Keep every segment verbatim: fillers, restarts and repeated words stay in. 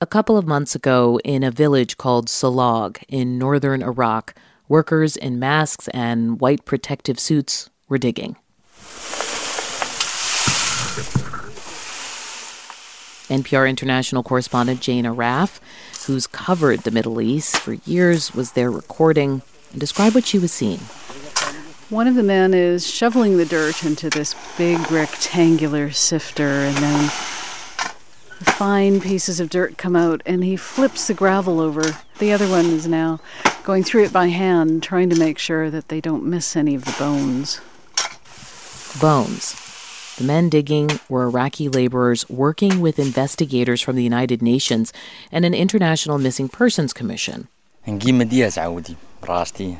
A couple of months ago, in a village called Salag in northern Iraq, workers in masks and white protective suits were digging. N P R international correspondent Jane Arraf, who's covered the Middle East for years, was there recording and described what she was seeing. One of the men is shoveling the dirt into this big rectangular sifter, and then fine pieces of dirt come out, and he flips the gravel over. The other one is now going through it by hand, trying to make sure that they don't miss any of the bones. Bones. The men digging were Iraqi laborers working with investigators from the United Nations and an International Missing Persons Commission. Saeed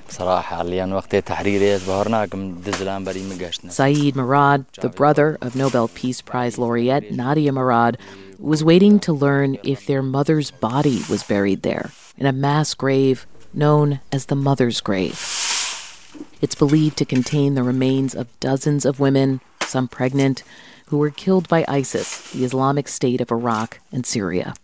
Murad, the brother of Nobel Peace Prize laureate Nadia Murad, was waiting to learn if their mother's body was buried there, in a mass grave known as the Mother's Grave. It's believed to contain the remains of dozens of women, some pregnant, who were killed by ISIS, the Islamic State of Iraq and Syria.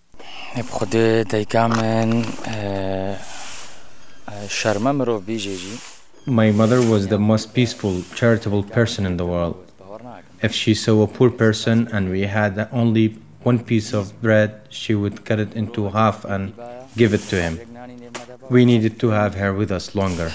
My mother was the most peaceful, charitable person in the world. If she saw a poor person and we had only one piece of bread, she would cut it into half and give it to him. We needed to have her with us longer.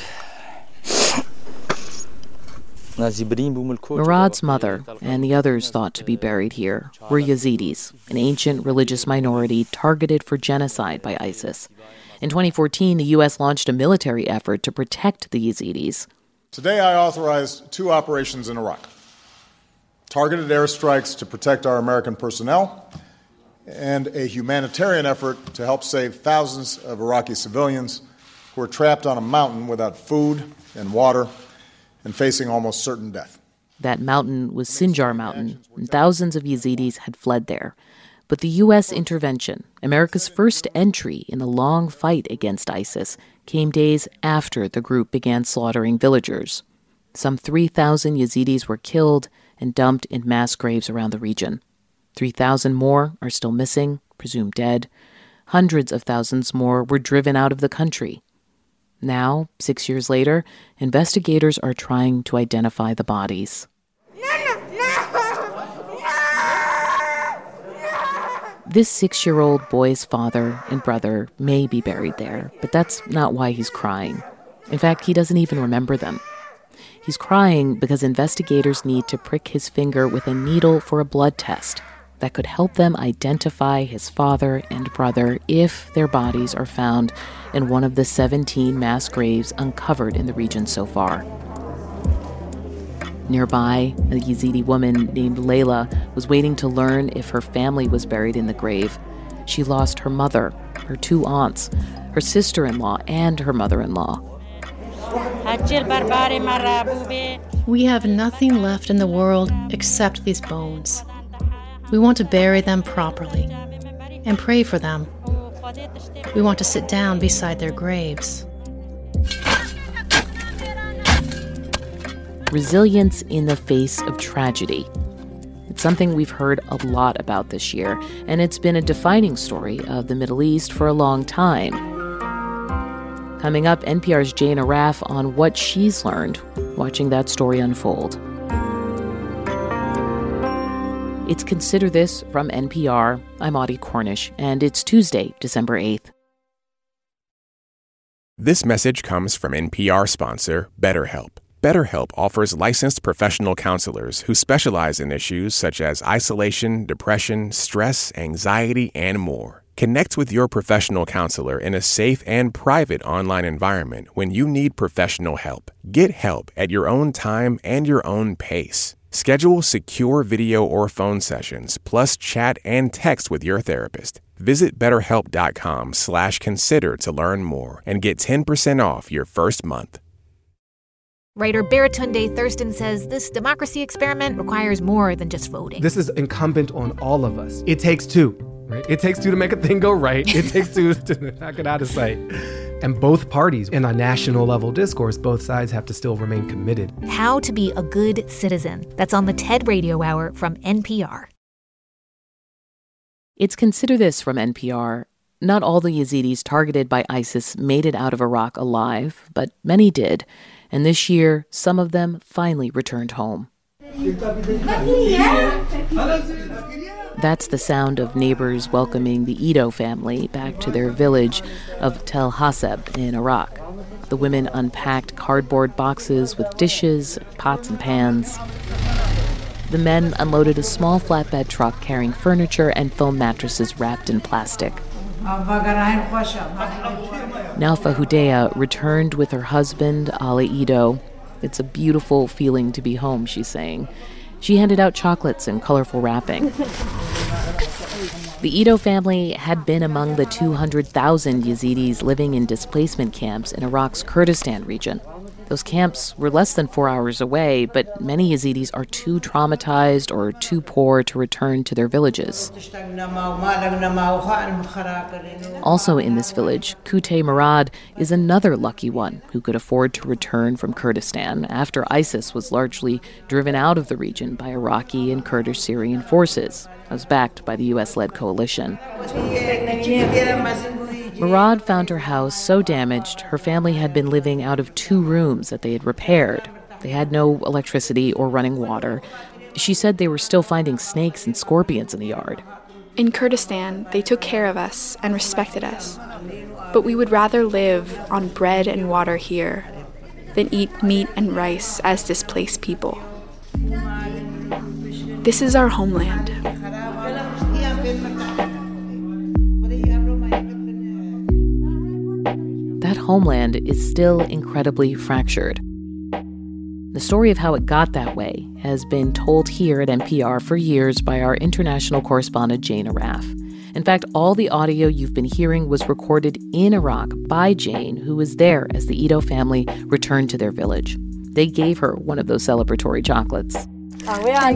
Murad's mother and the others thought to be buried here were Yazidis, an ancient religious minority targeted for genocide by ISIS. In twenty fourteen, the U S launched a military effort to protect the Yazidis. Today I authorized two operations in Iraq. Targeted airstrikes to protect our American personnel, and a humanitarian effort to help save thousands of Iraqi civilians who are trapped on a mountain without food and water and facing almost certain death. That mountain was Sinjar Mountain, and thousands of Yazidis had fled there. But the U S intervention, America's first entry in the long fight against ISIS, came days after the group began slaughtering villagers. Some three thousand Yazidis were killed and dumped in mass graves around the region. three thousand more are still missing, presumed dead. Hundreds of thousands more were driven out of the country. Now, six years later, investigators are trying to identify the bodies. This six-year-old boy's father and brother may be buried there, but that's not why he's crying. In fact, he doesn't even remember them. He's crying because investigators need to prick his finger with a needle for a blood test that could help them identify his father and brother if their bodies are found in one of the seventeen mass graves uncovered in the region so far. Nearby, a Yazidi woman named Layla was waiting to learn if her family was buried in the grave. She lost her mother, her two aunts, her sister-in-law, and her mother-in-law. We have nothing left in the world except these bones. We want to bury them properly and pray for them. We want to sit down beside their graves. Resilience in the face of tragedy. It's something we've heard a lot about this year, and it's been a defining story of the Middle East for a long time. Coming up, N P R's Jane Arraf on what she's learned watching that story unfold. It's Consider This from N P R. I'm Audie Cornish, and it's Tuesday, December eighth. This message comes from N P R sponsor BetterHelp. BetterHelp offers licensed professional counselors who specialize in issues such as isolation, depression, stress, anxiety, and more. Connect with your professional counselor in a safe and private online environment when you need professional help. Get help at your own time and your own pace. Schedule secure video or phone sessions, plus chat and text with your therapist. Visit betterhelp.com slash consider to learn more and get ten percent off your first month. Writer Baratunde Thurston says this democracy experiment requires more than just voting. This is incumbent on all of us. It takes two, right? It takes two to make a thing go right. It takes two to knock it out of sight. And both parties, in a national level discourse, both sides have to still remain committed. How to be a good citizen. That's on the TED Radio Hour from N P R. It's Consider This from N P R. Not all the Yazidis targeted by ISIS made it out of Iraq alive, but many did. And this year, some of them finally returned home. That's the sound of neighbors welcoming the Ido family back to their village of Tel Haseb in Iraq. The women unpacked cardboard boxes with dishes, pots, and pans. The men unloaded a small flatbed truck carrying furniture and foam mattresses wrapped in plastic. Nalfa Hudea returned with her husband, Ali Ido. It's a beautiful feeling to be home, she's saying. She handed out chocolates and colorful wrapping. The Ido family had been among the two hundred thousand Yazidis living in displacement camps in Iraq's Kurdistan region. Those camps were less than four hours away, but many Yazidis are too traumatized or too poor to return to their villages. Also in this village, Kute Murad is another lucky one who could afford to return from Kurdistan after ISIS was largely driven out of the region by Iraqi and Kurdish Syrian forces. It was backed by the U S-led coalition. Murad found her house so damaged, her family had been living out of two rooms that they had repaired. They had no electricity or running water. She said they were still finding snakes and scorpions in the yard. In Kurdistan, they took care of us and respected us. But we would rather live on bread and water here than eat meat and rice as displaced people. This is our homeland. That homeland is still incredibly fractured. The story of how it got that way has been told here at N P R for years by our international correspondent Jane Arraf. In fact, all the audio you've been hearing was recorded in Iraq by Jane, who was there as the Ido family returned to their village. They gave her one of those celebratory chocolates. Thank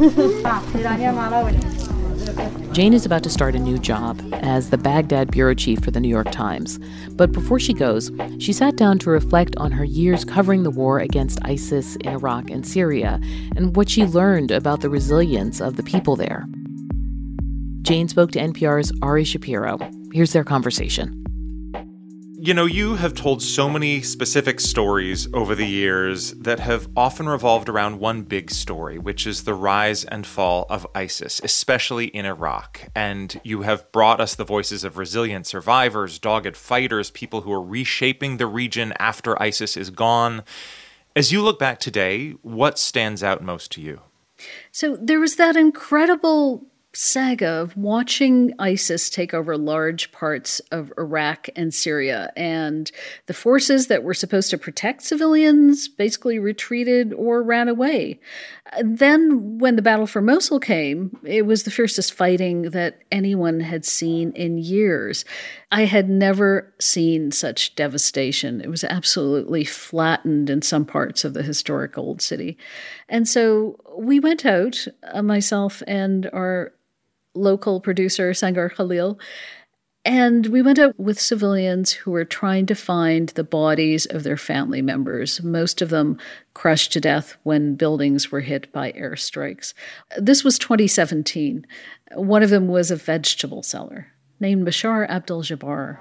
you. Jane is about to start a new job as the Baghdad bureau chief for the New York Times. But before she goes, she sat down to reflect on her years covering the war against ISIS in Iraq and Syria and what she learned about the resilience of the people there. Jane spoke to N P R's Ari Shapiro. Here's their conversation. You know, you have told so many specific stories over the years that have often revolved around one big story, which is the rise and fall of ISIS, especially in Iraq. And you have brought us the voices of resilient survivors, dogged fighters, people who are reshaping the region after ISIS is gone. As you look back today, what stands out most to you? So there was that incredible saga of watching ISIS take over large parts of Iraq and Syria, and the forces that were supposed to protect civilians basically retreated or ran away. Then, when the battle for Mosul came, it was the fiercest fighting that anyone had seen in years. I had never seen such devastation. It was absolutely flattened in some parts of the historic old city. And so we went out, uh, myself and our local producer, Sangar Khalil, and we went out with civilians who were trying to find the bodies of their family members, most of them crushed to death when buildings were hit by airstrikes. This was twenty seventeen. One of them was a vegetable seller named Bashar Abdul-Jabbar.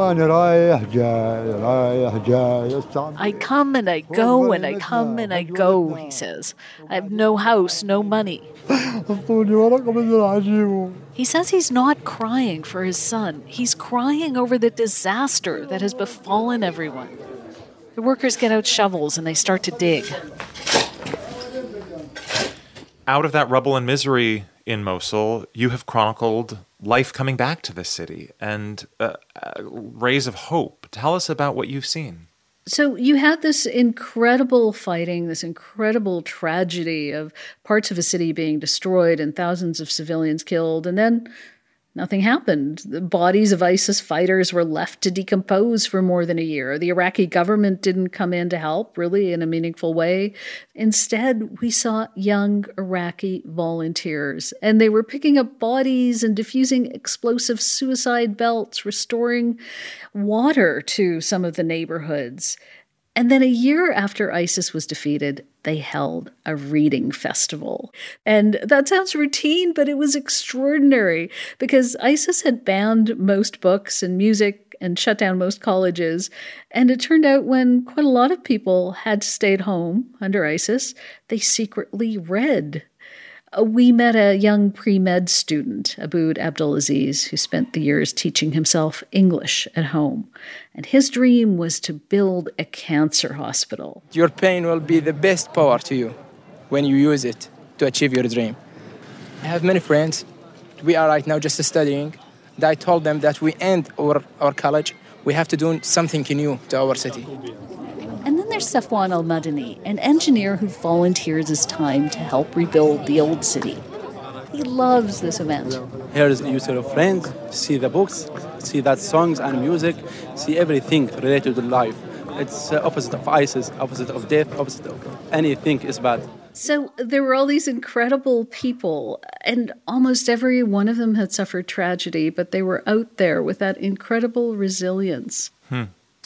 I come and I go and I come and I go, he says. I have no house, no money. He says he's not crying for his son. He's crying over the disaster that has befallen everyone. The workers get out shovels and they start to dig. Out of that rubble and misery in Mosul, you have chronicled life coming back to this city and uh, uh, rays of hope. Tell us about what you've seen. So you had this incredible fighting, this incredible tragedy of parts of a city being destroyed and thousands of civilians killed, and then nothing happened. The bodies of ISIS fighters were left to decompose for more than a year. The Iraqi government didn't come in to help, really, in a meaningful way. Instead, we saw young Iraqi volunteers, and they were picking up bodies and diffusing explosive suicide belts, restoring water to some of the neighborhoods. And then a year after ISIS was defeated, they held a reading festival. And that sounds routine, but it was extraordinary because ISIS had banned most books and music and shut down most colleges. And it turned out when quite a lot of people had stayed home under ISIS, they secretly read. We met a young pre-med student, Aboud Abdulaziz, who spent the years teaching himself English at home. And his dream was to build a cancer hospital. Your pain will be the best power to you when you use it to achieve your dream. I have many friends. We are right now just studying. I told them that we end our, our college. We have to do something new to our city. And then there's Safwan Al-Madani, an engineer who volunteers his time to help rebuild the old city. He loves this event. Here is you see friends, see the books, see that songs and music, see everything related to life. It's uh, opposite of ISIS, opposite of death, opposite of anything is bad. So there were all these incredible people, and almost every one of them had suffered tragedy, but they were out there with that incredible resilience. Hmm.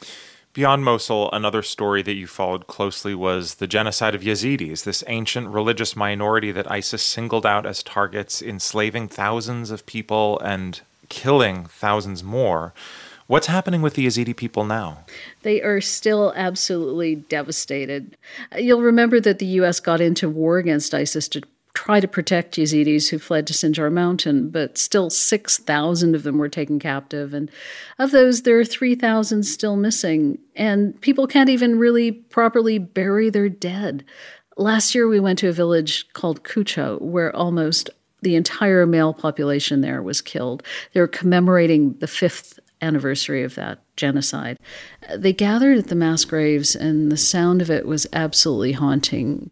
Beyond Mosul, another story that you followed closely was the genocide of Yazidis, this ancient religious minority that ISIS singled out as targets, enslaving thousands of people and killing thousands more. What's happening with the Yazidi people now? They are still absolutely devastated. You'll remember that the U S got into war against ISIS to try to protect Yazidis who fled to Sinjar Mountain, but still six thousand of them were taken captive. And of those, there are three thousand still missing. And people can't even really properly bury their dead. Last year, we went to a village called Kucha, where almost the entire male population there was killed. They were commemorating the fifth anniversary of that genocide. They gathered at the mass graves, and the sound of it was absolutely haunting.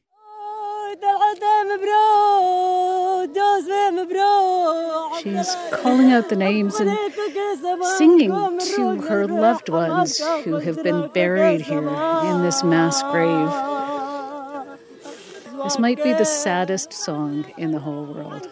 She's calling out the names and singing to her loved ones who have been buried here in this mass grave. This might be the saddest song in the whole world.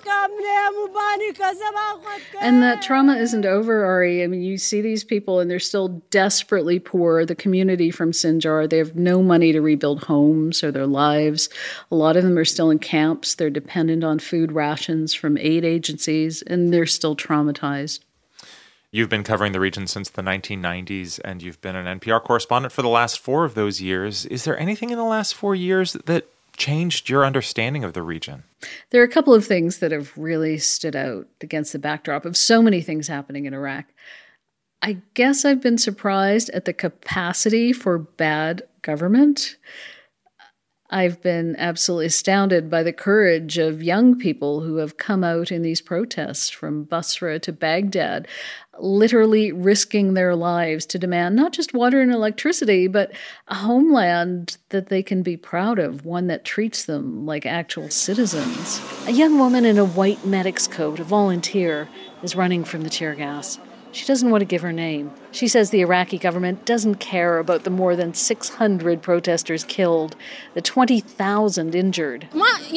And that trauma isn't over, Ari. I mean, you see these people and they're still desperately poor. The community from Sinjar, they have no money to rebuild homes or their lives. A lot of them are still in camps. They're dependent on food rations from aid agencies, and they're still traumatized. You've been covering the region since the nineteen nineties, and you've been an N P R correspondent for the last four of those years. Is there anything in the last four years that changed your understanding of the region? There are a couple of things that have really stood out against the backdrop of so many things happening in Iraq. I guess I've been surprised at the capacity for bad government. I've been absolutely astounded by the courage of young people who have come out in these protests from Basra to Baghdad, literally risking their lives to demand not just water and electricity, but a homeland that they can be proud of, one that treats them like actual citizens. A young woman in a white medic's coat, a volunteer, is running from the tear gas. She doesn't want to give her name. She says the Iraqi government doesn't care about the more than six hundred protesters killed, the twenty thousand injured.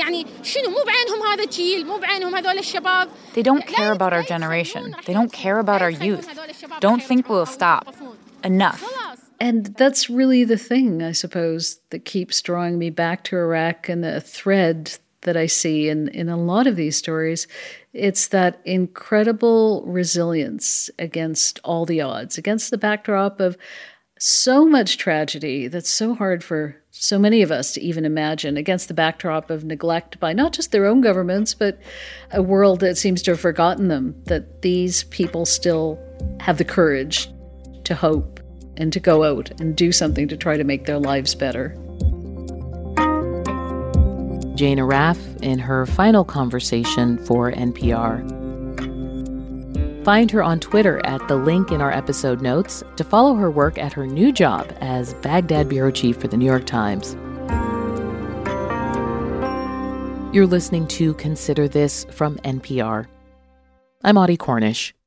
They don't care about our generation. They don't care about our youth. Don't think we'll stop. Enough. And that's really the thing, I suppose, that keeps drawing me back to Iraq, and the thread that I see in, in a lot of these stories. It's that incredible resilience against all the odds, against the backdrop of so much tragedy that's so hard for so many of us to even imagine, against the backdrop of neglect by not just their own governments, but a world that seems to have forgotten them, that these people still have the courage to hope and to go out and do something to try to make their lives better. Jane Arraf in her final conversation for N P R. Find her on Twitter at the link in our episode notes to follow her work at her new job as Baghdad bureau chief for the New York Times. You're listening to Consider This from N P R. I'm Audie Cornish.